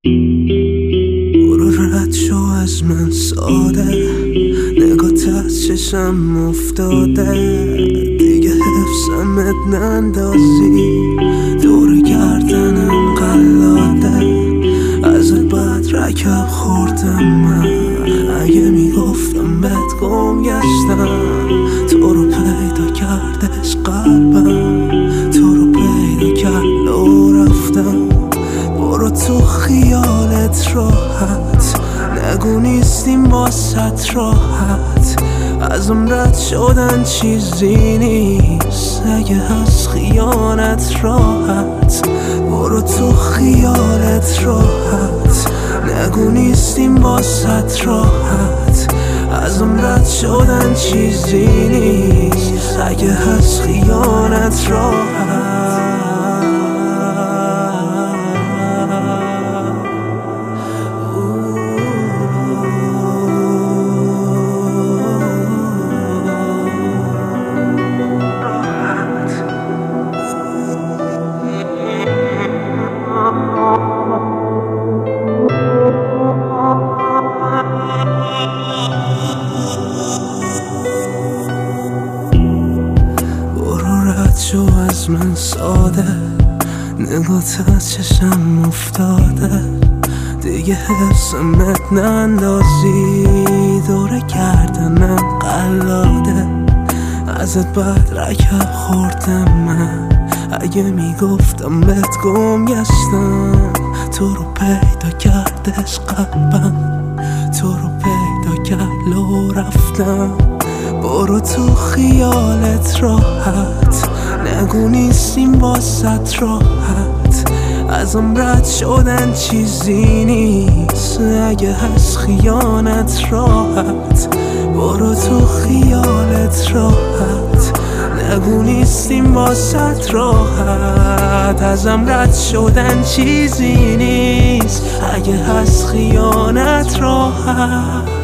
برو رد شو از من ساده، نگات از چشم افتاده، دیگه حفظمت نندازی، دور گردنم قلاده، ازت بعد رکب خوردم من، اگه میگفتم بهت گم گشتم، تو رو پیدا کردش قلبم، تو رو پیدا کرد و رفتم. برو تو خیالت راحت، نگو نیستیم باست راحت، ازم رد شدن چیزی نیست اگه از خیانت راحت. برو تو خیالت راحت، نگو نیستیم باست راحت، ازم رد شدن چیزی نیست اگه از خیانت راحت. شو از من ساده، نگات از چشم افتاده، دیگه حفظمت نندازی، دور گردنم قلاده، ازت بعد رکب خوردم من، اگه میگفتم بهت گم گشتم، تو رو پیدا کردش قلبم، تو رو پیدا کرد و رفتم. برو تو خیالت راحت، نگو نیستیم باست راحت، ازم رد شدن چیزی نیست اگه از خیانت راحت. برو تو خیالت راحت، نگو نیستیم باست راحت، ازم رد شدن چیزی نیست اگه از خیانت راحت.